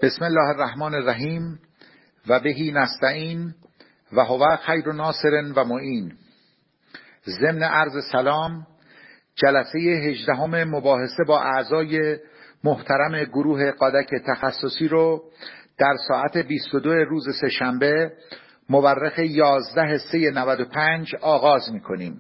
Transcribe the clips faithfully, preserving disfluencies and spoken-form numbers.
بسم الله الرحمن الرحیم و بهی نستعین و هو خیر ناصر و معین. ضمن عرض سلام، جلسه هجدهم مباحثه با اعضای محترم گروه قادک تخصصی رو در ساعت بیست و دو روز سه‌شنبه مورخ یازده سه نود و پنج آغاز می کنیم.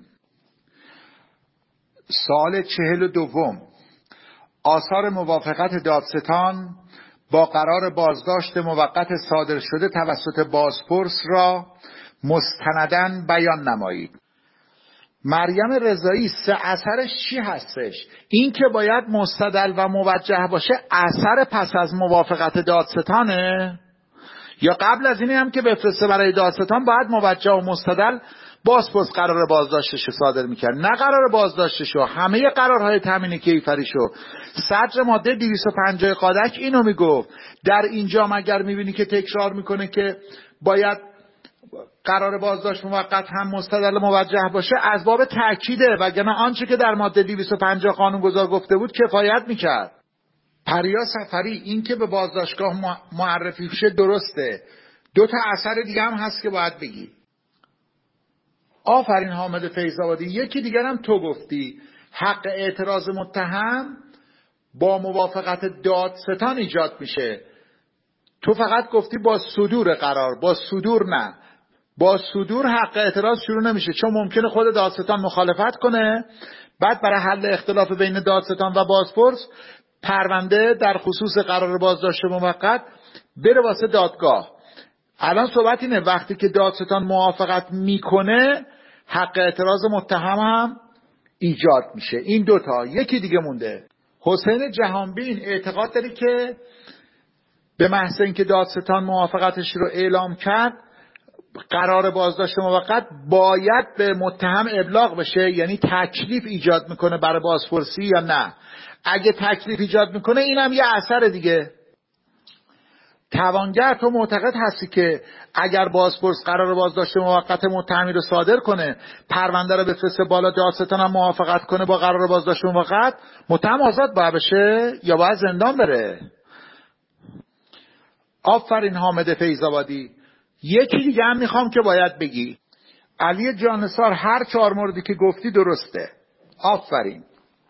سوال چهل و دوم، آثار موافقت دادستان با قرار بازداشت موقت صادر شده توسط بازپرس را مستنداً بیان نمایید. مریم رضایی، سه اثرش چی هستش؟ این که باید مستدل و موجه باشه اثر پس از موافقت دادستانه؟ یا قبل از اینی هم که بفرسته برای دادستان باید موجه و مستدل بازپرس قرار بازداشتش صادر میکرد؟ نه قرار بازداشتش و همه قرارهای تامین کیفریشو صدر ماده دویست و پنجاه قادک اینو میگفت. در اینجا مگر میبینی که تکرار میکنه که باید قرار بازداشت موقت هم مستدل موجه باشه؟ از باب تأکیده، وگرنه آنچه که در ماده دویست و پنجاه قانونگذار گفته بود کفایت میکرد. پریا سفری، این که به بازداشتگاه معرفی بشه درسته. دو تا اثر دیگه هم هست که باید بگی. آفرین حامد فیض‌آبادی. یکی دیگر هم تو گفتی، حق اعتراض متهم با موافقت دادستان ایجاد میشه. تو فقط گفتی با صدور قرار، با صدور نه. با صدور حق اعتراض شروع نمیشه، چون ممکنه خود دادستان مخالفت کنه، بعد برای حل اختلاف بین دادستان و بازپرس پرونده در خصوص قرار بازداشت موقت بره واسه دادگاه. الان صحبت اینه وقتی که دادستان موافقت میکنه حق اعتراض متهم هم ایجاد میشه. این دوتا. یکی دیگه مونده. حسین جهانبین اعتقاد داری که به محض اینکه دادستان موافقتش رو اعلام کرد قرار بازداشت موقت باید به متهم ابلاغ بشه، یعنی تکلیف ایجاد میکنه برای بازپرسی یا نه؟ اگه تکلیف ایجاد میکنه اینم یه اثر دیگه. توانگر، تو معتقد هستی که اگر بازپرس قرار بازداشت موقت متهمی رو صادر کنه، پرونده رو بفرسته بالا، دادستان هم موافقت کنه با قرار بازداشت موقت، متهم آزاد باید بشه یا باید زندان بره؟ آفرین حامد فیض‌آبادی. یکی دیگه هم میخوام که باید بگی. علی جانصار، هر چهار موردی که گفتی درسته. آفرین.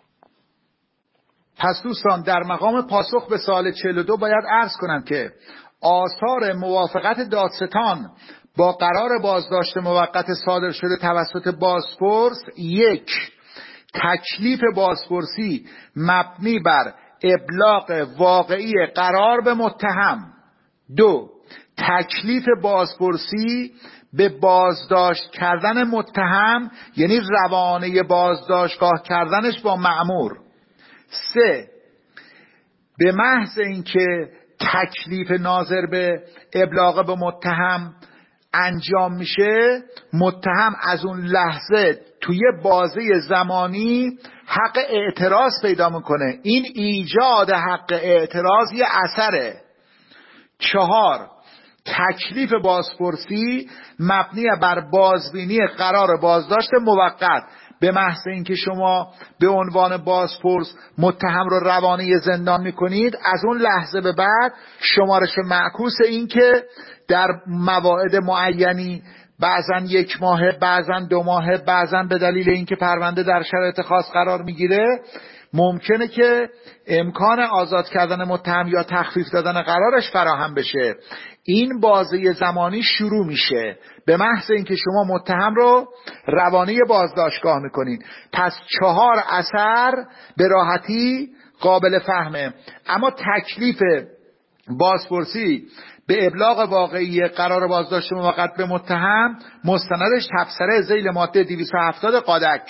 پس دوستان، در مقام پاسخ به سوال چهل و دو باید عرض کنم که آثار موافقت دادستان با قرار بازداشت موقت صادر شده توسط بازپرس: یک، تکلیف بازپرسی مبنی بر ابلاغ واقعی قرار به متهم. دو، تکلیف بازپرسی به بازداشت کردن متهم، یعنی روانه بازداشتگاه کردنش با مأمور. سه، به محض اینکه تکلیف ناظر به ابلاغ به متهم انجام میشه، متهم از اون لحظه توی بازه زمانی حق اعتراض پیدا میکنه. این ایجاد حق اعتراض یه اثره. چهار، تکلیف بازپرسی مبنی بر بازبینی قرار بازداشت موقت. به محض اینکه شما به عنوان بازپرس متهم رو روانه زندان میکنید، از اون لحظه به بعد شمارش معکوس این که در مواعید معینی، بعضا یک ماه، بعضا دو ماه، بعضا به دلیل اینکه پرونده در شرایط خاص قرار میگیره، ممکنه که امکان آزاد کردن متهم یا تخفیف دادن قرارش فراهم بشه. این بازه زمانی شروع میشه به محض اینکه شما متهم رو روانه بازداشتگاه میکنین. پس چهار اثر به راحتی قابل فهمه. اما تکلیف بازپرسی به ابلاغ واقعی قرار بازداشت موقت به متهم، مستندش تبصره ذیل ماده دویست و هفتاد قادک.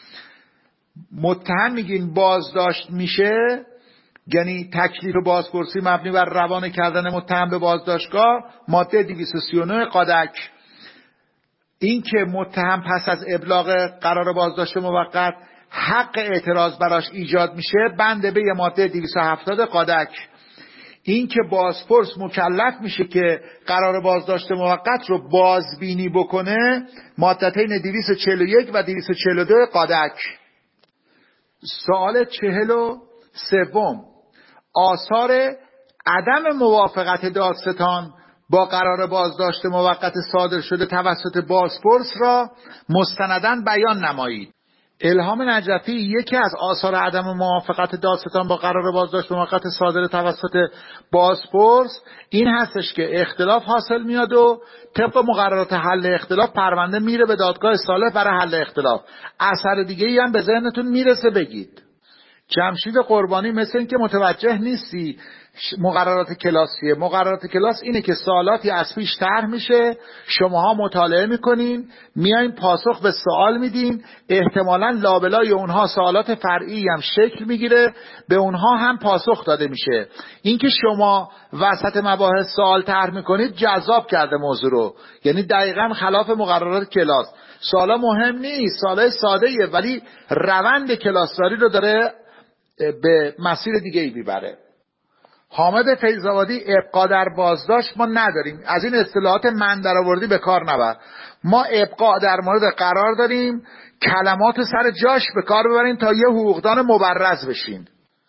متهم میگین بازداشت میشه، یعنی تکلیف بازپرسی مبنی بر روانه کردن متهم به بازداشتگاه، ماده دویست و سی و نه قادک. این که متهم پس از ابلاغ قرار بازداشت موقت حق اعتراض براش ایجاد میشه، بند به ماده دویست و هفتاد قادک. این که بازپرس مکلف میشه که قرار بازداشت موقت رو بازبینی بکنه، مادتین دویست و چهل و یک و دویست و چهل و دو قادک. سوال چهل و سوم، آثار عدم موافقت دادستان با قرار بازداشت موقت صادر شده توسط بازپرس را مستنداً بیان نمایید. الهام نجفی یکی از آثار عدم موافقت دادستان با قرار بازداشت موقت صادر توسط بازپرس این هستش که اختلاف حاصل میاد و طبق مقررات حل اختلاف پرونده میره به دادگاه صالح برای حل اختلاف. اثر دیگه ای هم به ذهنتون میرسه بگید. جمشید قربانی مثل این که متوجه نیستی مقررات کلاسیه. مقررات کلاس اینه که سوالاتی از پیش طرح میشه، شماها مطالعه میکنین، میایین پاسخ به سوال میدین، احتمالاً لابلای اونها سوالات فرعی هم شکل میگیره، به اونها هم پاسخ داده میشه. اینکه شما وسط مباحث سوال طرح میکنید جذاب کرده موضوع رو، یعنی دقیقاً خلاف مقررات کلاس. سوالا مهم نیست، سوالای ساده ایه، ولی روند کلاسداری رو داره به مسیر دیگه ای میبره. حامد فیض‌آبادی ابقا در بازداشت ما نداریم، از این اصطلاحات من درآوردی به کار نبر. ما ابقا در مورد قرار داریم، کلمات سر جاش به کار ببریم تا یه حقوقدان مبرز بشین.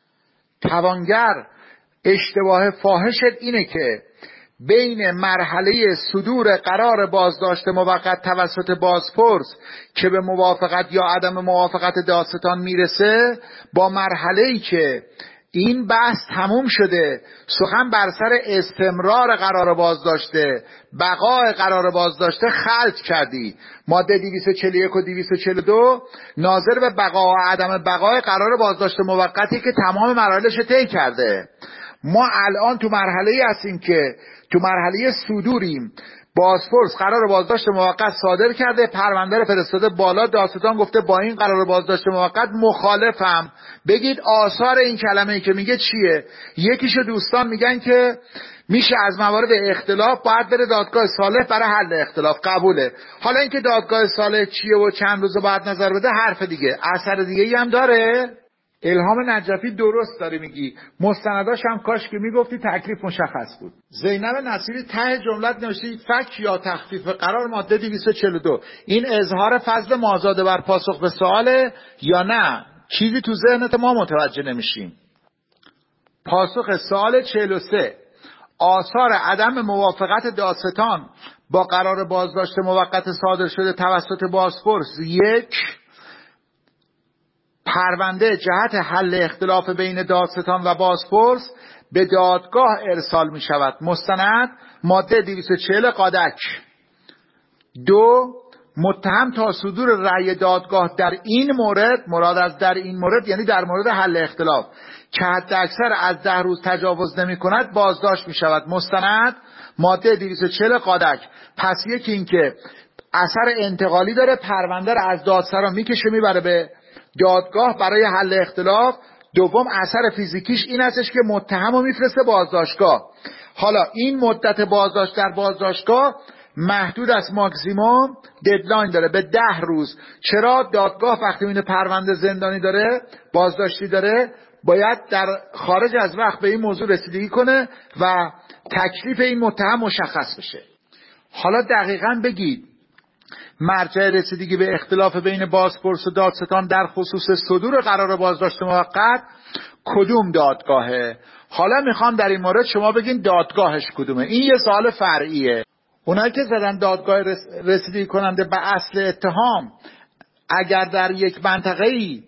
توانگر اشتباه فاحشت اینه که بین مرحله صدور قرار بازداشت موقت توسط بازپرس که به موافقت یا عدم موافقت دادستان میرسه با مرحله‌ای که این بحث تموم شده سخن بر سر استمرار قرار بازداشته بقای قرار بازداشته خلط کردی. ماده دویست و چهل و یک و دویست و چهل و دو ناظر به بقا و عدم بقای قرار بازداشت موقتی که تمام مراحلش طی کرده. ما الان تو مرحله‌ای هستیم که تو مرحله صدوریم. بازپرس قرار بازداشت موقت صادر کرده، پرونده رو فرستاده بالا، دادستان گفته با این قرار بازداشت موقت مخالفم. بگید آثار این کلمه ای که میگه چیه؟ یکیشو دوستان میگن که میشه از موارد اختلاف باید بره دادگاه صالح برای حل اختلاف، قبوله. حالا اینکه دادگاه صالح چیه و چند روزه باید نظر بده حرف دیگه، اثر دیگه ای هم داره. الهام نجفی درست داری میگی، مستنداش هم کاش که میگفتی تکلیف مشخص بود. زینب نصیری ته جملت نوشتی فک یا تخفیف قرار ماده دویست و چهل و دو این اظهار فضل مازاده بر پاسخ به سواله یا نه؟ چیزی تو ذهنت ما متوجه نمیشیم. پاسخ سوال چهل و سه، آثار عدم موافقت دادستان با قرار بازداشت موقت صادر شده توسط بازپرس: یک، پرونده جهت حل اختلاف بین دادستان و بازپرس به دادگاه ارسال می شود. مستند ماده دویست و چهل قادک. دو، متهم تا صدور رأی دادگاه در این مورد، مراد از در این مورد یعنی در مورد حل اختلاف، که حد اکثر از ده روز تجاوز نمی کند بازداشت می شود. مستند ماده دویست و چهل قادک. پس یکی این که اثر انتقالی داره، پرونده رو از دادسرا میکشه میبره به دادگاه برای حل اختلاف. دوم اثر فیزیکیش این هستش که متهم رو میفرسته بازداشتگاه. حالا این مدت بازداشت در بازداشتگاه محدود از ماکسیموم ددلاین داره به ده روز. چرا؟ دادگاه وقتی این پرونده زندانی داره، بازداشتی داره، باید در خارج از وقت به این موضوع رسیدگی کنه و تکلیف این متهم مشخص بشه. حالا دقیقاً بگید مرجع رسیدگی به اختلاف بین بازپرس و دادستان در خصوص صدور قرار بازداشت موقت کدوم دادگاهه؟ حالا میخوام در این مورد شما بگین دادگاهش کدومه. این یه سوال فرعیه. اونایی که زدن دادگاه رسیدگی کننده به اصل اتهام، اگر در یک منطقه‌ای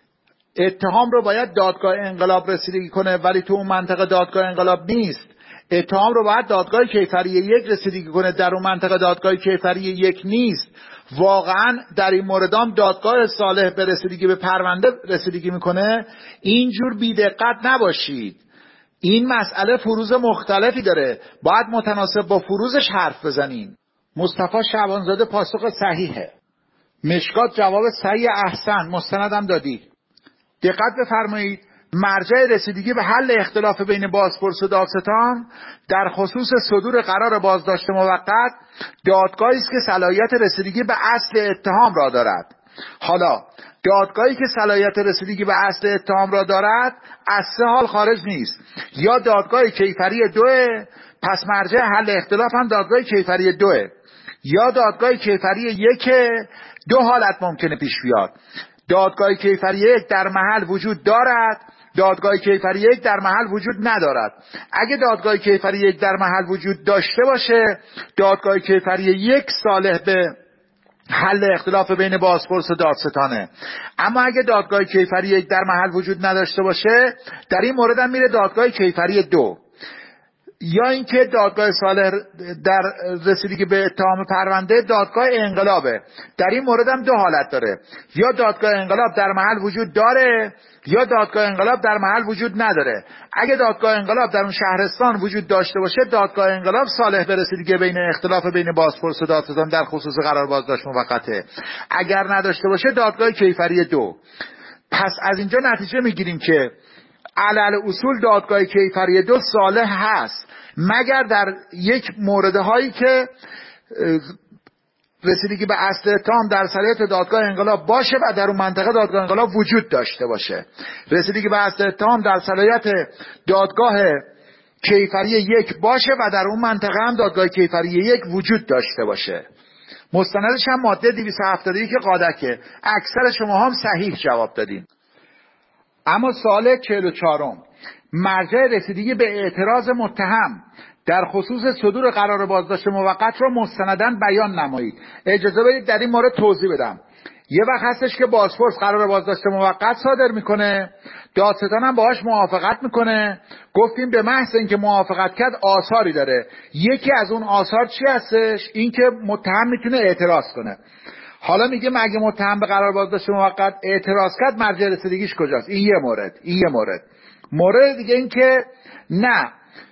اتهام رو باید دادگاه انقلاب رسیدگی کنه ولی تو اون منطقه دادگاه انقلاب نیست، اتهام رو باید دادگاه کیفری یک رسیدگی کنه، در اون منطقه دادگاه کیفری یک نیست، واقعا در این موردام دادگاه صالح به رسیدگی به پرونده رسیدگی میکنه. اینجور بی‌دقت نباشید. این مسئله فروز مختلفی داره، باید متناسب با فروزش حرف بزنین. مصطفی شعبانزاده پاسخ صحیحه. مشکات جواب صحیح احسن، مستندم دادی. دقت بفرمایید، مرجع رسیدگی به حل اختلاف بین بازپرس و دادستان در خصوص صدور قرار بازداشت موقت دادگاهی است که صلاحیت رسیدگی به اصل اتهام را دارد. حالا دادگاهی که صلاحیت رسیدگی به اصل اتهام را دارد از سه حال خارج نیست: یا دادگاه کیفری دوه، پس مرجع حل اختلاف هم دادگاه کیفری دوه، یا دادگاه کیفری یکه. دو حالت ممکنه پیش بیاد: دادگاه کیفری یک در محل وجود دارد دادگاه کیفری یک در محل وجود ندارد. اگه دادگاه کیفری یک در محل وجود داشته باشه، دادگاه کیفری یک صالح به حل اختلاف بین بازپرس و دادستانه. اما اگه دادگاه کیفری یک در محل وجود نداشته باشه، در این مورد هم میره دادگاه کیفری دو، یا اینکه دادگاه صالح در رسیدگی به اتهام پرونده دادگاه انقلابه. در این مورد هم دو حالت داره، یا دادگاه انقلاب در محل وجود داره یا دادگاه انقلاب در محل وجود نداره. اگه دادگاه انقلاب در اون شهرستان وجود داشته باشه، دادگاه انقلاب صالح به رسیدگی بین اختلاف بین بازپرس و دادستان در خصوص قرار بازداشت موقته. اگر نداشته باشه، دادگاه کیفری دو. پس از اینجا نتیجه میگیریم که علل اصول دادگاه کیفری دو صالح هست، مگر در یک مورد هایی که رسیدگی به اصل اتهام در صلاحیت دادگاه انقلاب باشه و در اون منطقه دادگاه انقلاب وجود داشته باشه. رسیدگی به اصل اتهام در صلاحیت دادگاه کیفری یک باشه و در اون منطقه هم دادگاه کیفری یک وجود داشته باشه. مستندش هم ماده دویست و هفتاد و یک قاعدکه. اکثر شما هم صحیح جواب دادین. اما سوال چهل و چهارم، مرجع رسیدگی به اعتراض متهم در خصوص صدور قرار بازداشت موقت را مستنداً بیان نمایید. اجازه بدید در این مورد توضیح بدم. یه وقت هستش که بازپرس قرار بازداشت موقت صادر میکنه، دادستان هم باهاش موافقت میکنه. گفتیم به محض اینکه موافقت کرد آثاری داره. یکی از اون آثار چی هستش؟ این که متهم میتونه اعتراض کنه. حالا میگه مگه متهم به قرار بازداشت موقت اعتراض کرد، مرجع رسیدگیش کجاست؟ این یه مورد. این یه مورد. مورد دیگه این که نه،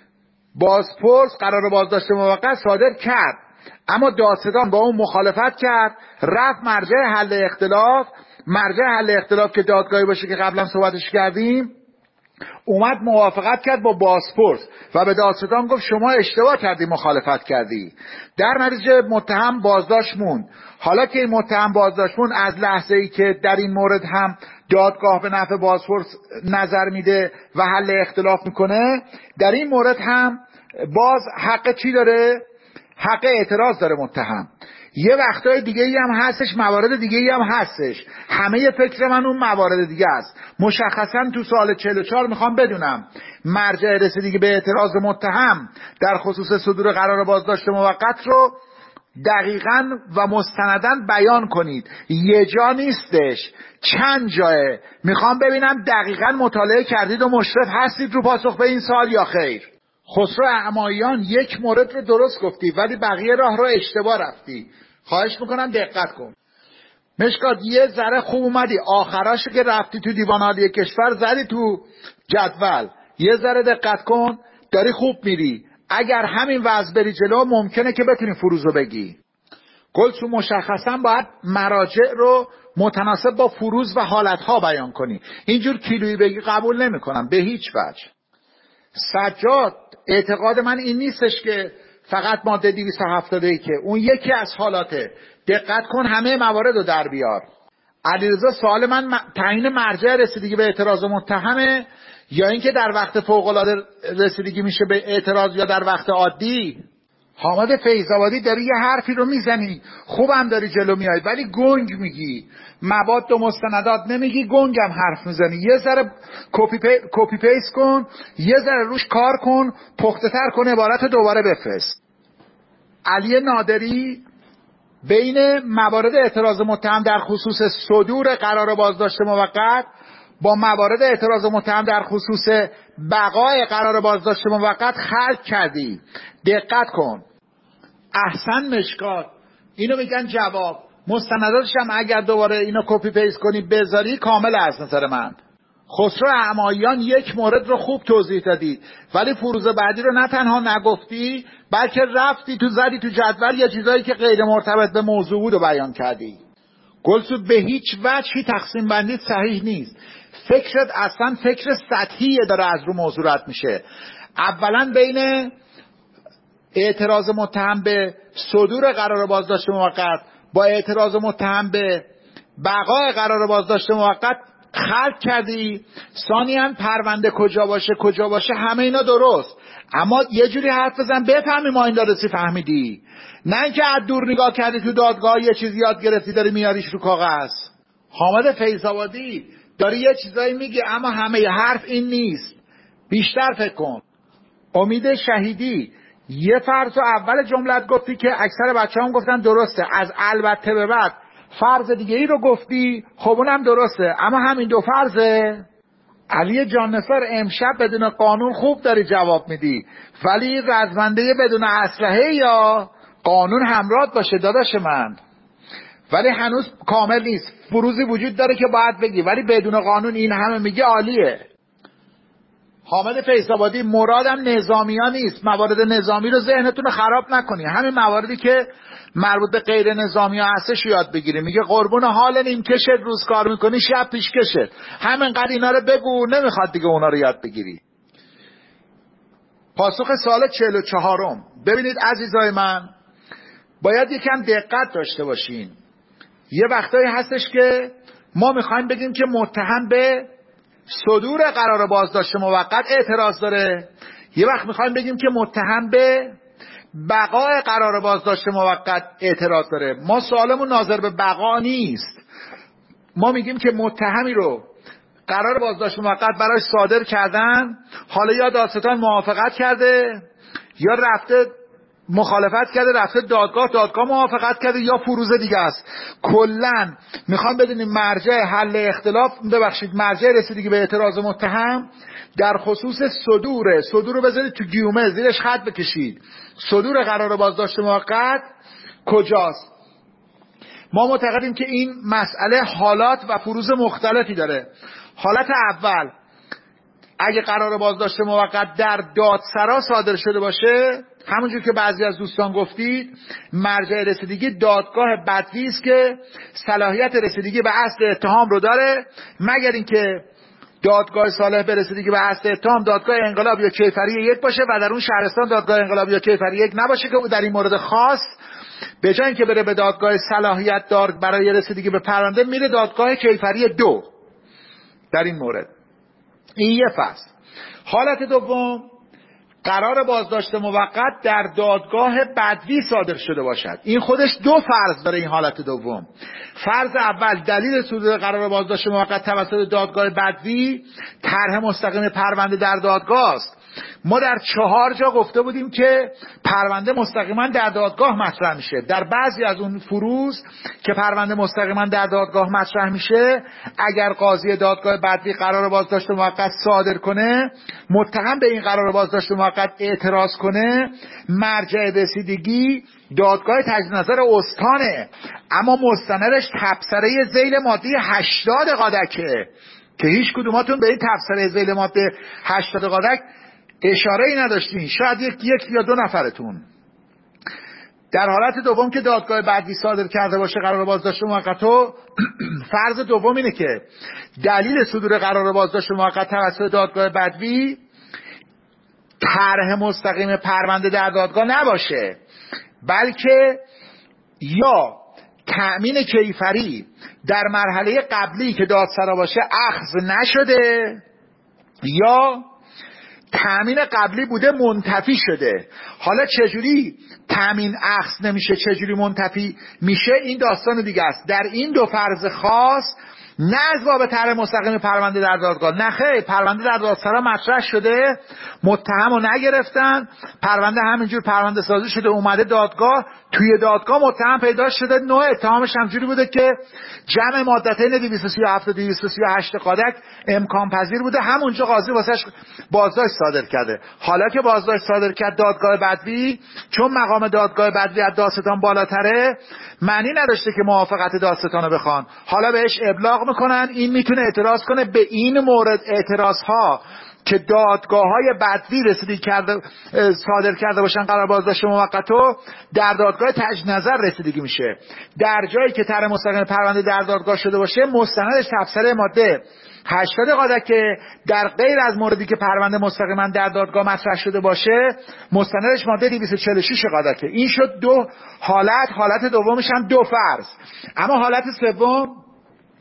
بازپرس قرار بازداشت موقت صادر کرد اما دادستان با اون مخالفت کرد، رفت مرجع حل اختلاف. مرجع حل اختلاف که دادگاهی باشه که قبلا صحبتش کردیم، اومد موافقت کرد با بازپرس و به دادستان گفت شما اشتباه کردی، مخالفت کردی. در نتیجه متهم بازداشت موند. حالا که این متهم بازداشت موند، از لحظه ای که در این مورد هم دادگاه به نفع بازپرس نظر میده و حل اختلاف میکنه، در این مورد هم باز حق چی داره؟ حق اعتراض داره متهم. یه وقتای دیگه ای هم هستش، موارد دیگه ای هم هستش. همه فکر من اون موارد دیگه است. مشخصا تو سوال چهل و چهار میخوام بدونم مرجع رسیدگی به اعتراض متهم در خصوص صدور قرار بازداشت موقت رو دقیقاً و مستنداً بیان کنید. یه جا نیستش، چند جایه. میخوام ببینم دقیقاً مطالعه کردید و مشرف هستید رو پاسخ به این سوال یا خیر. خسرو اعمایان یک مورد رو درست گفتی ولی بقیه راه رو اشتباه رفتی. خواهش میکنم دقت کن. مشکات یه ذره خوب اومدی، آخراشو که رفتی تو دیوان عالی کشور زدی تو جدول. یه ذره دقت کن، داری خوب میری. اگر همین وضع بری جلو ممکنه که بتونی فروز رو بگی. گلسو مشخصا باید مراجع رو متناسب با فروز و حالتها بیان کنی. اینجور کیلویی بگی قبول نمی کنم به هیچ وجه. سجاد، اعتقاد من این نیستش که فقط ماده دویست و هفتاد و یک که اون یکی از حالاته. دقت کن همه موارد رو در بیار. علیرضا، سوال من تعیین مرجع رسیدگی به اعتراض متهمه یا اینکه در وقت فوق العاده رسیدگی میشه به اعتراض یا در وقت عادی؟ حامد فیض‌آبادی داری یه حرفی رو میزنی، خوبم داری جلو میای ولی گنگ میگی، مواد و مستندات نمیگی، گنگم حرف میزنی. یه ذره کپی پی... کپی پیست کن، یه ذره روش کار کن، پخته تر کن، عبارت دوباره بفرست. علی نادری بین موارد اعتراض متهم در خصوص صدور قرار بازداشت موقت با موارد اعتراض متهم در خصوص بقای قرار بازداشت موقت خلط کردی. دقت کن. احسن مشکات، اینو میگن جواب. مستنداتش هم اگر دوباره اینو کپی پیست کنی بذاری کامل از نظر من. خسرو اعمایان یک مورد رو خوب توضیح دادی ولی فروز بعدی رو نه تنها نگفتی بلکه رفتی تو زدی تو جدول یه چیزایی که غیر مرتبط به موضوع بود و بیان کردی. گلسود به هیچ وجهی تقسیم بندی صحیح نیست. فکرت اصلا فکر سطحیه داره از رو موضوع رد میشه. اولا بین اعتراض متهم به صدور قرار بازداشت موقت با اعتراض متهم به بقای قرار بازداشت موقت خلط کردی. ثانیاً پرونده کجا باشه کجا باشه همه اینا درست، اما یه جوری حرف بزن بفهمی ما این دارسی فهمیدی، نه اینکه از دور نگاه کردی تو دادگاه یه چیزی یاد گرفتی داری میاریش رو کاغذ. حامد فیض‌آبادی، داری یه چیزایی میگی اما همه حرف این نیست، بیشتر فکر کن. امید شهیدی یه فرض اول جملت گفتی که اکثر بچه هم گفتن درسته، از البته به بعد فرض دیگه ای رو گفتی، خب اونم درسته، اما همین دو فرضه. علی جان نصر امشب بدون قانون خوب داری جواب میدی، ولی رزمنده بدون اسلحه یا قانون همراه باشه داداش من، ولی هنوز کامل نیست. فروزی وجود داره که باید بگی، ولی بدون قانون این همه میگه عالیه. حامد فیض‌آبادی مرادم نظامی ها نیست، موارد نظامی رو ذهنتون رو خراب نکنی، همین مواردی که مربوط به غیر نظامی ها هستش یاد بگیری. میگه قربون حال نیم کشت، روز کار میکنی شب پیش کشت، همینقدر اینا رو بگو، نمیخواد دیگه اونا رو یاد بگیری. پاسخ سال چهل و چهارم. ببینید عزیزای من، باید یکم دقت داشته باشین. یه وقتایی هستش که ما میخوایم بگیم که متهم به صدور قرار بازداشت موقت اعتراض داره، یه وقت میخوایم بگیم که متهم به بقای قرار بازداشت موقت اعتراض داره. ما سوالمون ناظر به بقا نیست، ما میگیم که متهمی رو قرار بازداشت موقت براش صادر کردن، حالا یا دادستان موافقت کرده یا رفته مخالفت کرده رفته دادگاه، دادگاه موافقت کرده یا فروز دیگه است. کلن میخوام بدونیم مرجع حل اختلاف، ببخشید مرجع رسیدگی به اعتراض متهم در خصوص صدور، صدور رو بذارید تو گیومه زیرش خط بکشید، صدور قرار بازداشت موقت کجاست. ما معتقدیم که این مسئله حالات و فروز مختلفی داره. حالت اول، اگه قرار بازداشت موقت در دادسرا صادر شده باشه، همونجور که بعضی از دوستان گفتید، مرجع رسیدگی دادگاه بدوی است که صلاحیت رسیدگی به اصل اتهام رو داره، مگر اینکه دادگاه صالح به رسیدگی به اصل اتهام دادگاه انقلاب یا کیفری یک باشه و در اون شهرستان دادگاه انقلاب یا کیفری یک نباشه، که در این مورد خاص به جای اینکه بره به دادگاه صلاحیت دار برای رسیدگی به پرونده، میره دادگاه کیفری دو. در این مورد این یه فصل. حالت دوم، قرار بازداشت موقت در دادگاه بدوی صادر شده باشد. این خودش دو فرض داره. این حالت دوم، فرض اول، دلیل صدور قرار بازداشت موقت توسط دادگاه بدوی طرح مستقیم پرونده در دادگاه است. ما در چهار جا گفته بودیم که پرونده مستقیما در دادگاه مطرح میشه. در بعضی از اون فروض که پرونده مستقیما در دادگاه مطرح میشه، اگر قاضی دادگاه بدوی قرار بازداشت موقت صادر کنه، متهم به این قرار بازداشت موقت اعتراض کنه، مرجع رسیدگی دادگاه تجدید نظر استانه، اما مستندش تبصره ذیل ماده هشتاد قادکه که هیچ کدوماتون به این تبصره ذیل ماده هشتاد قادک اشاره ای نداشتین، شاید یک یک یا دو نفرتون. در حالت دوم که دادگاه بدوی صادر کرده باشه قرار بازداشت موقتو، فرض دوم اینه که دلیل صدور قرار بازداشت موقت توسط دادگاه بدوی طرح مستقیم پرونده در دادگاه نباشه، بلکه یا تأمین کیفری در مرحله قبلی که دادسرا باشه اخذ نشده، یا تأمین قبلی بوده منتفی شده. حالا چجوری تأمین اخذ نمیشه، چجوری منتفی میشه، این داستان دیگه است. در این دو فرض خاص نه از باب طرح مستقیم پرونده در دادگاه، نه خیر، پرونده در دادسرا مطرح شده، متهم رو نگرفتن، پرونده همینجور پرونده سازی شده اومده دادگاه، توی دادگاه متهم پیدا شده، نوع اتهامش همجوری بوده که جمع مادتین دویست و سی و هفت و دویست و سی و هشت قادک امکان پذیر بوده، همونجا قاضی واسش بازداشت صادر کرده. حالا که بازداشت صادر کرد دادگاه بدوی، چون مقام دادگاه بدوی از دادستان بالاتره، معنی نداشته که موافقت دادستان رو بخوان، حالا بهش ابلاغ میکنن، این میتونه اعتراض کنه به این مورد. اعتراض ها که دادگاه های بدوی رسیدگی کرده صادر کرده باشن قرار بازداشت موقتو، در دادگاه تجدید نظر رسیدگی میشه. در جایی که طرح مستقیم پرونده در دادگاه شده باشه، مستندش تبصره ماده هشتاد قادک، که در غیر از موردی که پرونده مستقیما در دادگاه مطرح شده باشه، مستندش ماده دویست و چهل و شش قادک. این شد دو حالت. حالت دومش هم دو فرض. اما حالت سوم،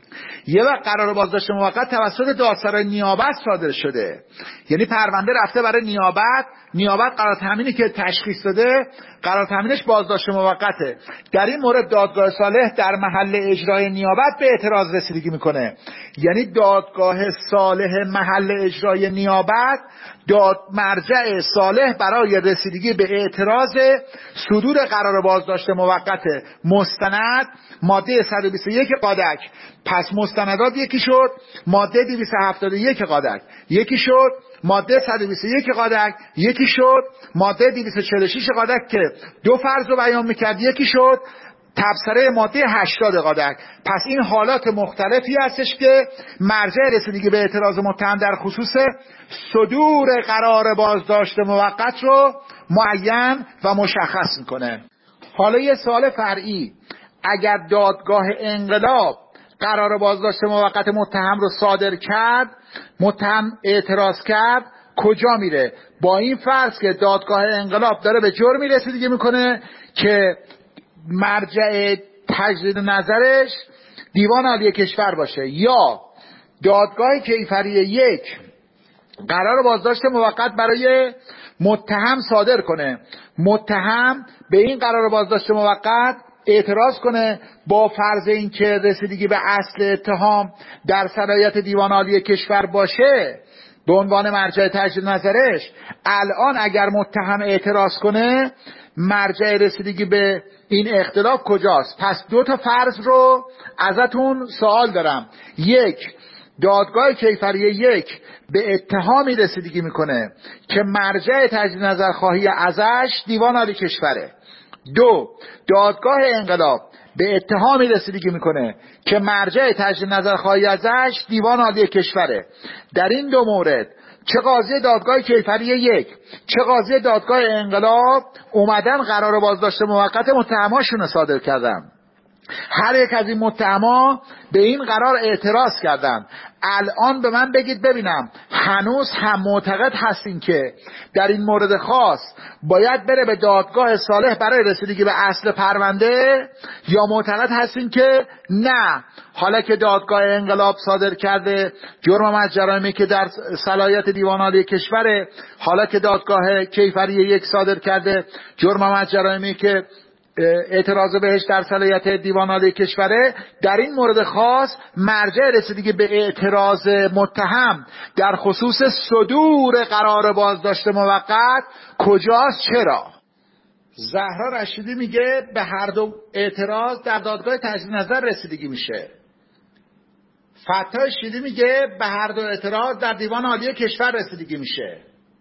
یه وقت قرار بازداشت موقت توسط دادسرای نیابت صادر شده، یعنی پرونده رفته برای نیابت، نیابت قرار تامینی که تشخیص داده قرار تامینش بازداشت موقته. در این مورد دادگاه صالح در محل اجرای نیابت به اعتراض رسیدگی میکنه. یعنی دادگاه صالح محل اجرای نیابت داد مرجع صالح برای رسیدگی به اعتراض صدور قرار بازداشت موقت مستند ماده صد و بیست و یک قادک. پس مستندات یکی شد ماده دویست و هفتاد و یک قادک، یکی شد ماده صد و بیست و یک قادک، یکی شد ماده دویست و چهل و شش قادک که دو فرض رو بیان میکرد، یکی شد تبصره ماده هشتاد قادک. پس این حالات مختلفی هستش که مرجع رسیدگی به اعتراض متهم در خصوص صدور قرار بازداشت موقت رو معین و مشخص میکنه. حالا یه سوال فرعی، اگر دادگاه انقلاب قرار بازداشت موقت متهم رو صادر کرد، متهم اعتراض کرد، کجا میره؟ با این فرض که دادگاه انقلاب داره به جرمی رسیدگی میکنه که مرجع تجدید نظرش دیوان عالی کشور باشه، یا دادگاه کیفری یک قرار بازداشت موقت برای متهم صادر کنه، متهم به این قرار بازداشت موقت اعتراض کنه با فرض اینکه رسیدگی به اصل اتهام در صلاحیت دیوان عالی کشور باشه به عنوان مرجع تجدید نظرش. الان اگر متهم اعتراض کنه مرجع رسیدگی به این اختلاف کجاست؟ پس دو تا فرض رو ازتون سوال دارم. یک، دادگاه کیفری یک به اتهامی رسیدگی میکنه که مرجع تجدید نظرخواهی ازش دیوان عالی کشوره. دو، دادگاه انقلاب به اتهامی رسیدگی میکنه که مرجع تجدید نظرخواهی ازش دیوان عالی کشوره. در این دو مورد چه قاضی دادگاه کیفری یک چه قاضی دادگاه انقلاب اومدن قرار بازداشت موقت متهماشون رو صادر کردن. هر یک از این متهما به این قرار اعتراض کردن. الان به من بگید ببینم هنوز هم معتقد هستین که در این مورد خاص باید بره به دادگاه صالح برای رسیدگی به اصل پرونده، یا معتقد هستین که نه، حالا که دادگاه انقلاب صادر کرده جرم از جرایمی که در صلاحیت دیوان عالی کشوره، حالا که دادگاه کیفری یک صادر کرده جرم از جرایمی که اعتراض بهش در صلاحیت دیوان عالی کشوره، در این مورد خاص مرجع رسیدگی به اعتراض متهم در خصوص صدور قرار بازداشت موقت کجاست؟ چرا؟ زهرا رشیدی میگه به هر دو اعتراض در دادگاه تجدید نظر رسیدگی میشه. فتح شیدی میگه به هر دو اعتراض در دیوان عالی کشور رسیدگی میشه.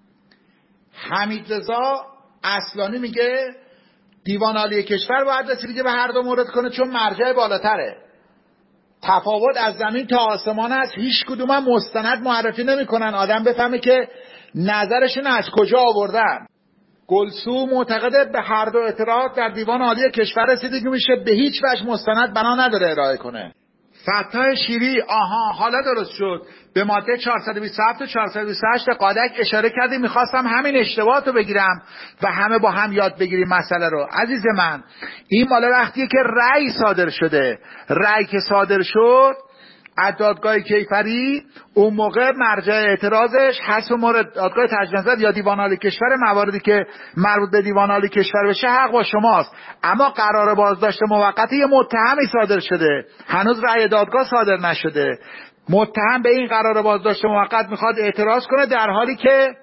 حمید رضا اصلانی میگه دیوان عالی کشور باید رسیدگی به هر دو مورد کنه چون مرجع بالاتره. تفاوت از زمین تا آسمان است، هیچ کدوم هم مستند معرفی نمیکنن آدم بفهمه که نظرشون از کجا آوردن. گلسو معتقده به هر دو اعتراض در دیوان عالی کشور رسیدگی میشه، به هیچ وجه مستند بنا نداره ارائه کنه. فتح شیری آها حالا درست شد، به ماده چهارصد و بیست و هفت و چهارصد و بیست و هشت قادک اشاره کردی، میخواستم همین اشتباهات رو بگیرم و همه با هم یاد بگیریم مسئله رو. عزیز من این مال وقتیه که رأی صادر شده، رأی که صادر شد از دادگاه کیفری، اون موقع مرجع اعتراضش حسب مورد دادگاه تجدید نظر یا دیوان عالی کشور، مواردی که مربوط به دیوان عالی کشور بشه حق با شماست. اما قرار بازداشت موقتی یه متهمی صادر شده، هنوز رأی دادگاه صادر نشده، متهم به این قرار بازداشت موقت میخواد اعتراض کنه، در حالی که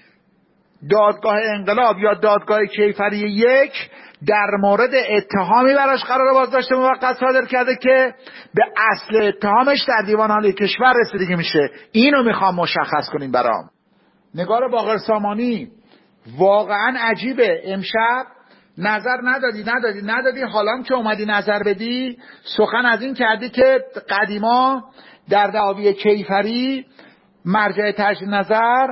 دادگاه انقلاب یا دادگاه کیفری یک در مورد اتهامی براش قرار بازداشت موقت صادر کرده که به اصل اتهامش در دیوان عالی کشور رسیدگی میشه. اینو میخوام مشخص کنیم برام. نگار باقر سامانی واقعا عجیبه، امشب نظر ندادی ندادی ندادی حالا که اومدی نظر بدی سخن از این کردی که قدیما در دعاوی کیفری مرجع تجدید نظر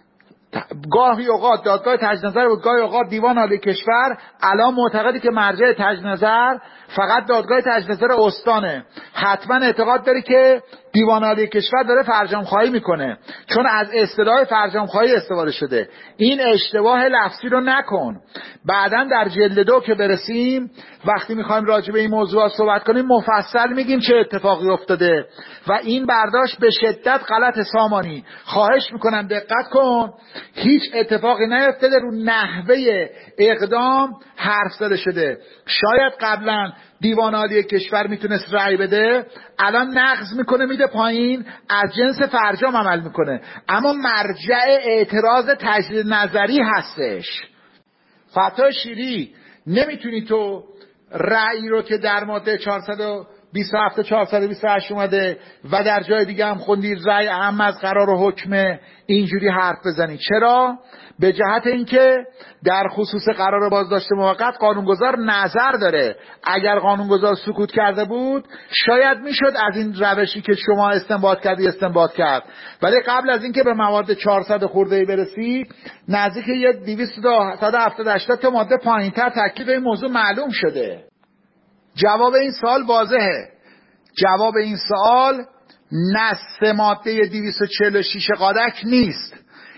گاهی اوقات دادگاه تجدید نظر بود، گاهی اوقات دیوان عالی کشور. الان معتقدی که مرجع تجدید نظر فقط دادگاه تجدید نظر استانه. حتما اعتقاد داری که دیوان عالی کشور داره فرجام خواهی میکنه، چون از اصطلاح فرجام خواهی استفاده شده. این اشتباه لفظی رو نکن. بعداً در جلد دو که برسیم، وقتی میخوایم راجع به این موضوعات صحبت کنیم، مفصل میگیم چه اتفاقی افتاده و این برداشت به شدت غلط. سامانی خواهش میکنم دقت کن، هیچ اتفاقی نیفتاده، رو نحوه اقدام حرف زده شده. شاید قبلا دیوان عالی کشور میتونست رأی بده، الان نقض میکنه میده پایین، از جنس فرجام عمل میکنه، اما مرجع اعتراض تجدید نظری هستش. فتح شیری نمیتونی تو رأی رو که در ماده چهارصد و بیست و هفت چهارصد و بیست و هشت اومده و در جای دیگه هم خوندی رأی اهم از قرار و حکم اینجوری حرف بزنی. چرا؟ به جهت اینکه در خصوص قرار بازداشت موقت قانونگذار نظر داره. اگر قانونگذار سکوت کرده بود شاید میشد از این روشی که شما استنباط کردی استنباط کرد، ولی قبل از اینکه به مواد چهارصد خورده برسی نزدیک یه دویست هفتاد هشتاد تا ماده پایینتر تکلیف این موضوع معلوم شده. جواب این سوال واضحه. جواب این سوال نص ماده دویست و چهل و شش قادک نیست،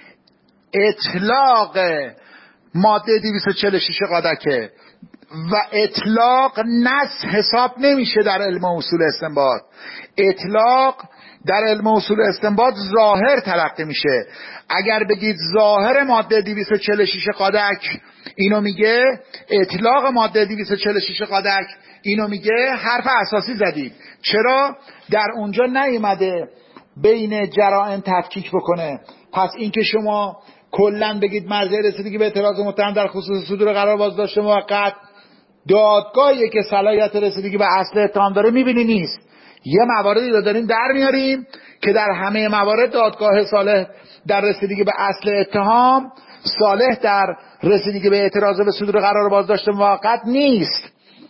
اطلاق ماده دویست و چهل و شش قادکه و اطلاق نص حساب نمیشه در علم اصول استنباط. اطلاق در علم اصول استنباط ظاهر تلقی میشه. اگر بگید ظاهر ماده دویست و چهل و شش قادک اینو میگه، اطلاق ماده دویست و چهل و شش قادک اینو میگه، حرف اساسی زدید. چرا؟ در اونجا نیومده بین جرائم تفکیک بکنه. پس اینکه شما کلا بگید مرجع رسیدگی به اعتراض متهم در خصوص صدور قرار بازداشت موقت دادگاهی که صلاحیت رسیدگی به اصل اتهام داره میبینی نیست. یه مواردی رو داریم در میاریم که در همه موارد دادگاه صالح در رسیدگی به اصل اتهام، صالح در رسیدگی به اعتراض به صدور قرار بازداشت موقت نیست.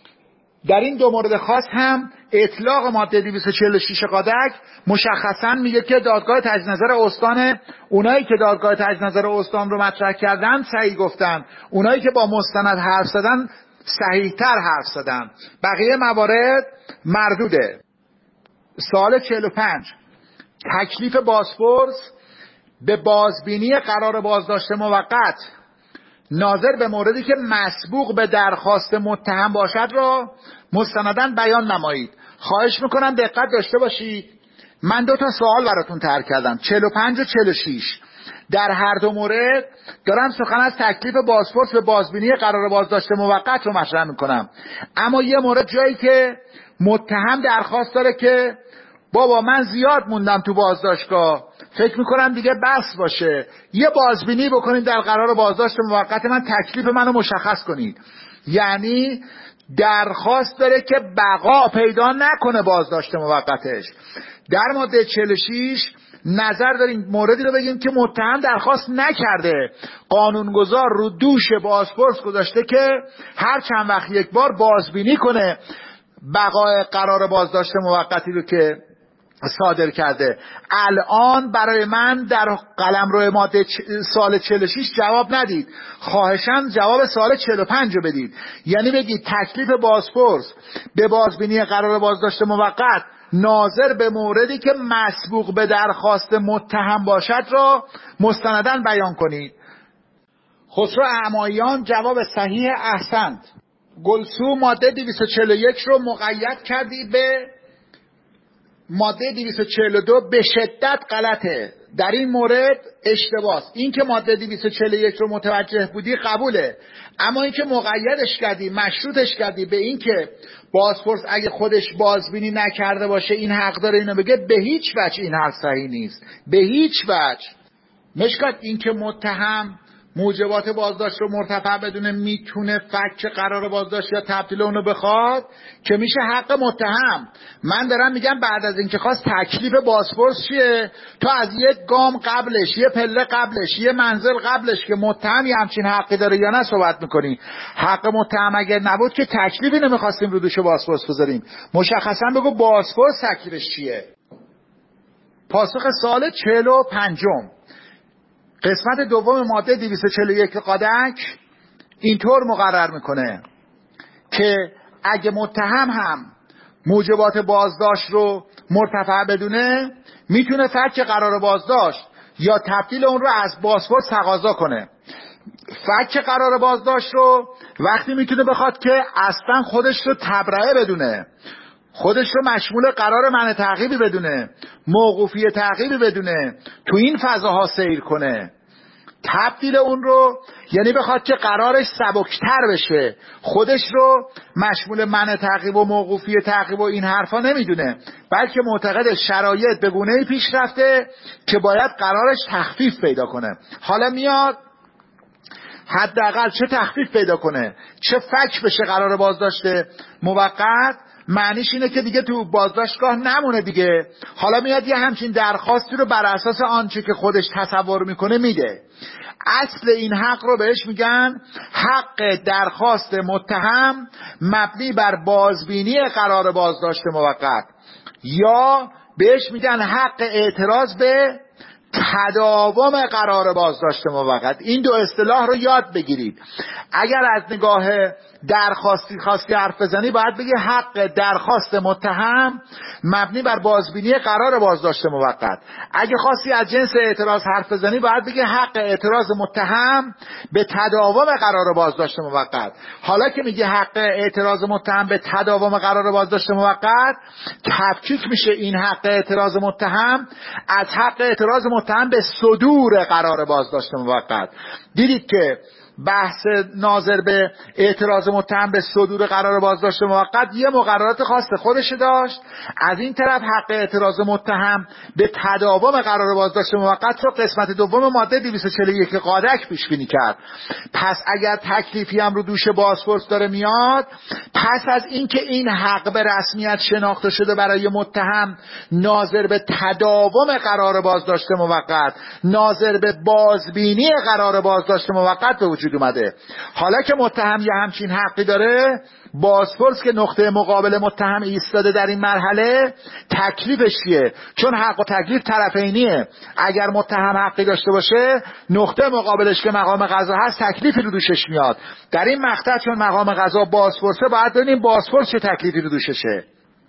در این دو مورد خاص هم اطلاق ماده دویست و چهل و شش قادک مشخصا میگه که دادگاه تجدید نظر استان، اونایی که دادگاه تجدید نظر استان رو مطرح کردن صحیح گفتن، اونایی که با مستند حرف زدن صحیح‌تر حرف زدن، بقیه موارد مردوده. سوال چهل و پنج، تکلیف بازپرس به بازبینی قرار بازداشت موقت ناظر به موردی که مسبوق به درخواست متهم باشد را مستنداً بیان نمایید. خواهش میکنم دقت داشته باشید. من دو تا سوال براتون طرح کردم، چهل و پنج و چهل و شش. در هر دو مورد دارم سخن از تکلیف بازپرس به بازبینی قرار بازداشت موقت رو مطرح میکنم، اما یه مورد جایی که متهم درخواست داره که بابا من زیاد موندم تو بازداشتگاه، فکر میکنم دیگه بس باشه، یه بازبینی بکنید در قرار بازداشت موقت من، تکلیف منو مشخص کنید. یعنی درخواست داره که بقا پیدا نکنه بازداشت موقتش. در ماده چهل و شش نظر داریم موردی رو بگیم که متهم درخواست نکرده، قانونگذار رو دوش بازپرس گذاشته که هر چند وقت یک بار بازبینی کنه بقای قرار بازداشت موقتی رو که صادر کرده. الان برای من در قلمرو ماده سال چهل و شش جواب ندید، خواهشاً جواب سال چهل و پنج رو بدید. یعنی بگید تکلیف بازپرس به بازبینی قرار بازداشت موقت ناظر به موردی که مسبوق به درخواست متهم باشد را مستنداً بیان کنید. خسرو اعمایان جواب صحیح احسنت. گلسو ماده دویست و چهل و یک رو مقید کردی به ماده دویست و چهل و دو، به شدت غلطه. در این مورد اشتباهه. این که ماده دویست و چهل و یک رو متوجه بودی قبوله، اما این که مقیدش کردی، مشروطش کردی به این که بازپرس اگه خودش بازبینی نکرده باشه این حق داره اینو بگه، به هیچ وجه این حق صحیح نیست، به هیچ وجه. مشکات این که متهم موجبات بازداشت رو مرتفع بدونه میتونه فک قرار بازداشت یا تبدیل اونو بخواد که میشه حق متهم. من دارم میگم بعد از اینکه خواست تکلیف بازپرس چیه، تو از یک گام قبلش، یه پله قبلش، یه منزل قبلش که متهم یه همچین حقی داره یا نه صحبت میکنی. حق متهم اگر نبود که تکلیفی نمیخواستیم رو دوش بازپرس بذاریم. مشخصا بگو بازپرس تکلیفش چیه. پاسخ سوال چهل و پنجم، قسمت دوم ماده دویست و چهل و یک قادک اینطور مقرر میکنه که اگه متهم هم موجبات بازداشت رو مرتفع بدونه میتونه فک قرار بازداشت یا تبدیل اون رو از بازپرس تقاضا کنه. فک قرار بازداشت رو وقتی میتونه بخواد که اصلا خودش رو تبرئه بدونه، خودش رو مشمول قرار منع تعقیبی بدونه، موقوفی تعقیبی بدونه، تو این فضاها سیر کنه. تبدیل اون رو یعنی بخواد که قرارش سبکتر بشه، خودش رو مشمول منع تعقیب و موقوفی تعقیب و این حرفا نمیدونه، بلکه معتقد شرایط به گونه‌ای پیش رفته که باید قرارش تخفیف پیدا کنه. حالا میاد حداقل چه تخفیف پیدا کنه، چه فک بشه قرار بازداشته موقت، معنیش اینه که دیگه تو بازداشتگاه نمونه دیگه. حالا میاد یه همچین درخواستی رو بر اساس آنچه که خودش تصور میکنه میده. اصل این حق رو بهش میگن حق درخواست متهم مبنی بر بازبینی قرار بازداشت موقت، یا بهش میگن حق اعتراض به تداوم قرار بازداشت موقت. این دو اصطلاح رو یاد بگیرید. اگر از نگاه درخواستی خواستی حرف بزنی باید بگی حق درخواست متهم مبنی بر بازبینی قرار بازداشت موقت. اگه خواستی از جنس اعتراض حرف بزنی باید بگی حق اعتراض متهم به تداوم قرار بازداشت موقت. حالا که میگه حق اعتراض متهم به تداوم قرار بازداشت موقت، تفکیک میشه این حق اعتراض متهم از حق اعتراض متهم به صدور قرار بازداشت موقت. دیدید که بحث ناظر به اعتراض متهم به صدور قرار بازداشت موقت یه مقررات خاص خودش داشت، از این طرف حق اعتراض متهم به تداوم قرار بازداشت موقت رو قسمت دوم ماده دویست و چهل و یک قادک پیش بینی کرد. پس اگر تکلیفی هم رو دوش بازپرس داره میاد، پس از اینکه این حق به رسمیت شناخته شده برای متهم ناظر به تداوم قرار بازداشت موقت، ناظر به بازبینی قرار بازداشت موقت به وجود اومده. حالا که متهم یه همچین حقی داره، بازپرس که نقطه مقابل متهم ایستاده در این مرحله تکلیفش چیه؟ چون حق و تکلیف طرفینیه. اگر متهم حقی داشته باشه، نقطه مقابلش که مقام قضا هست تکلیفی رو دوشش میاد. در این مقطع چون مقام قضا بازپرسه، باید ببینیم بازپرس چه تکلیفی رو دوششه.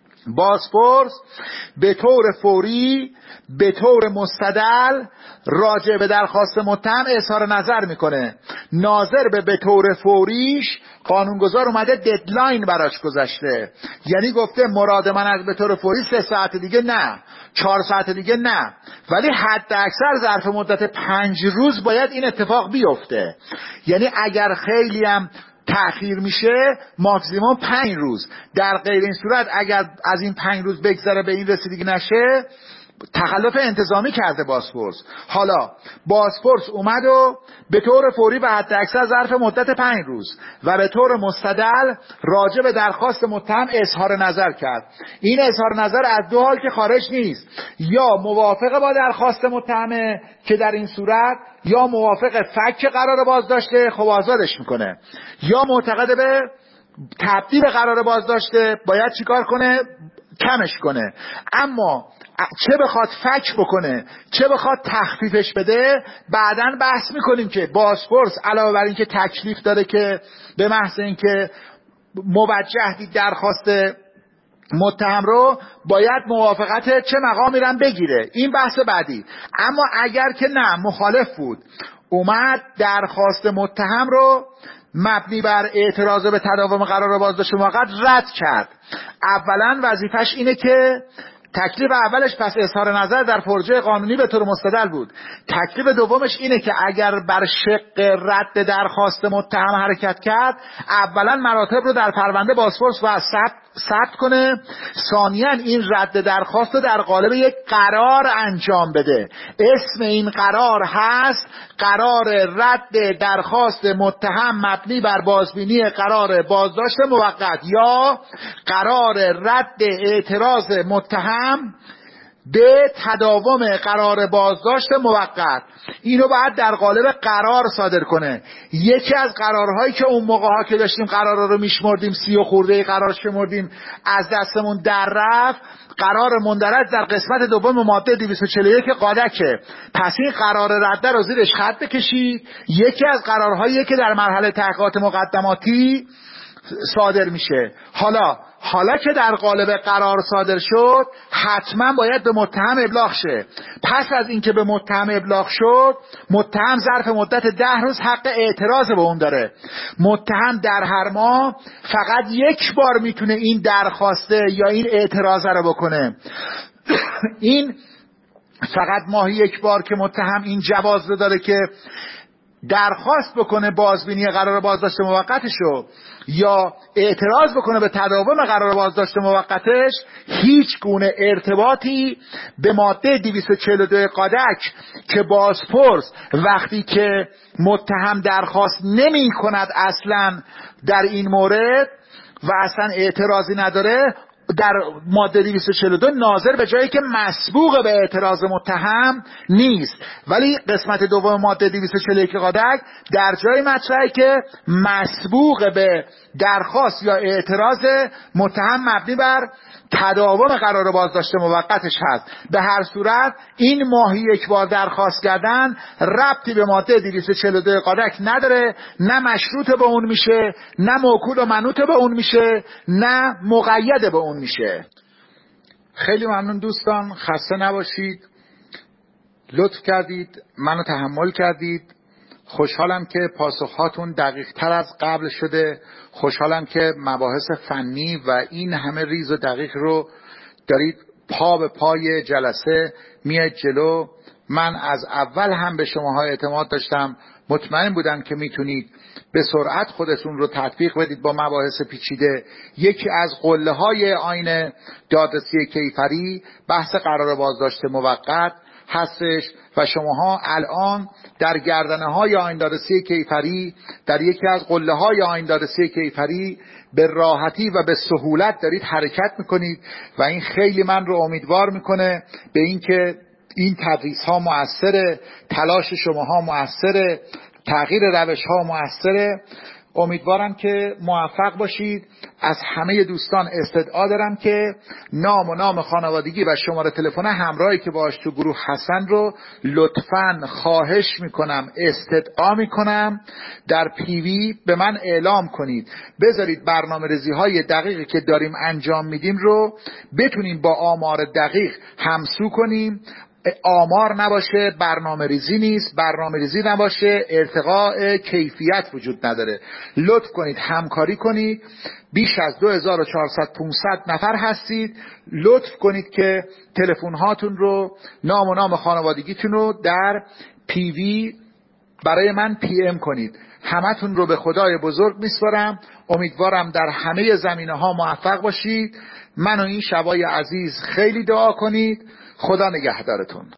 بازپرس به طور فوری به طور مستدل راجع به درخواست متهم اظهار نظر میکنه. ناظر به به طور فوریش قانونگذار اومده ددلاین براش گذاشته، یعنی گفته مراد من از به طور فوری سه ساعت دیگه نه، چهار ساعت دیگه نه، ولی حد اکثر ظرف مدت پنج روز باید این اتفاق بیفته. یعنی اگر خیلی هم تأخیر میشه ماکسیموم پنج روز. در غیر این صورت اگر از این پنج روز بگذره به این رسیدگی نشه، تخلف انتظامی کرده بازپرس. حالا بازپرس اومد و به طور فوری و حد اکثر ظرف مدت پنج روز و به طور مستدل راجع به درخواست متهم اظهار نظر کرد. این اظهار نظر از دو حال که خارج نیست، یا موافق با درخواست متهمه که در این صورت یا موافق فک قرار بازداشته، خب آزادش میکنه، یا معتقد به تبدیل قرار بازداشته، باید چیکار کنه؟ کمش کنه. اما چه بخواد فک بکنه چه بخواد تخفیفش بده، بعداً بحث میکنیم که بازپرس علاوه بر این که تکلیف داره که به محض این که موجه دید درخواست متهم رو، باید موافقت چه مقامی رو بگیره. این بحث بعدی. اما اگر که نه، مخالف بود، اومد درخواست متهم رو مبنی بر اعتراض به تداوم قرار بازداشت موقت رد کرد، اولا وظیفش اینه که تکلیف اولش پس اظهار نظر در فرجه قانونی به طور مستدل بود. تکلیف دومش اینه که اگر بر شق رد درخواست متهم حرکت کرد، اولا مراتب رو در پرونده بازپرس و ثبت ثبت کنه، ثانیاً این رد درخواست رو در قالب یک قرار انجام بده. اسم این قرار هست قرار رد درخواست متهم مبنی بر بازبینی قرار بازداشت موقت، یا قرار رد اعتراض متهم به تداوم قرار بازداشت موقت. اینو باید در قالب قرار صادر کنه. یکی از قرارهایی که اون موقع ها که داشتیم قرارا رو میشمردیم، سی و خورده قرار شمردیم، از دستمون در رفت، قرار مندرج در قسمت دوم ماده دویست و چهل و یک قادکه. پس این قرار رد رو زیرش خط بکشید. یکی از قرارهایی که در مرحله تحقیقات مقدماتی صادر میشه. حالا حالا که در قالب قرار صادر شد حتما باید به متهم ابلاغ شه. پس از اینکه به متهم ابلاغ شد متهم ظرف مدت ده روز حق اعتراض به اون داره. متهم در هر ماه فقط یک بار میتونه این درخواسته یا این اعتراض رو بکنه. این فقط ماهی یک بار که متهم این جواز رو داره که درخواست بکنه بازبینی قرار بازداشت موقتشو یا اعتراض بکنه به تداوم قرار بازداشت موقتش، هیچ گونه ارتباطی به ماده دویست و چهل و دو قادک که بازپرس وقتی که متهم درخواست نمی کند اصلا در این مورد و اصلا اعتراضی نداره، در ماده دویست و چهل و دو ناظر به جایی که مسبوق به اعتراض متهم نیست، ولی قسمت دوم ماده دویست و چهل و یک قادک در جای مطرحه که مسبوق به درخواست یا اعتراض متهم مبنی بر تداوم قرار بازداشت موقتش هست. به هر صورت این ماهی یک بار درخواست کردن ربطی به ماده دویست و چهل و دو قادک نداره، نه مشروط به اون میشه، نه موکول و منوط به اون میشه، نه مقید به اون میشه. خیلی ممنون دوستان، خسته نباشید، لطف کردید، منو تحمل کردید. خوشحالم که پاسخهاتون دقیق تر از قبل شده. خوشحالم که مباحث فنی و این همه ریز و دقیق رو دارید پا به پای جلسه میاد جلو. من از اول هم به شماها اعتماد داشتم، مطمئن بودم که میتونید به سرعت خودتون رو تطبیق بدید با مباحث پیچیده. یکی از قله های آیین دادرسی کیفری بحث قرار بازداشت موقت هستش و شماها الان در گردنه های آیین دادرسی کیفری، در یکی از قله های آیین دادرسی کیفری به راحتی و به سهولت دارید حرکت میکنید و این خیلی من رو امیدوار میکنه به اینکه این تدریس ها مؤثره، تلاش شماها مؤثره، تغییر روش ها مؤثره. امیدوارم که موفق باشید. از همه دوستان استدعا دارم که نام و نام خانوادگی و شماره تلفن همراهی که باهاش تو گروه هستن رو لطفاً خواهش میکنم، استدعا میکنم در پیوی به من اعلام کنید. بذارید برنامه ریزی های دقیقی که داریم انجام میدیم رو بتونیم با آمار دقیق همسو کنیم. آمار نباشه برنامه ریزی نیست، برنامه ریزی نباشه ارتقاء کیفیت وجود نداره. لطف کنید همکاری کنید. بیش از دو هزار و چهارصد پانصد نفر هستید. لطف کنید که تلفن هاتون رو، نام و نام خانوادگیتون رو در پی وی برای من پی ام کنید. همتون رو به خدای بزرگ میسپارم. امیدوارم در همه زمینه ها موفق باشید. من و این شبای عزیز خیلی دعا کنید. خدا نگهدارتون.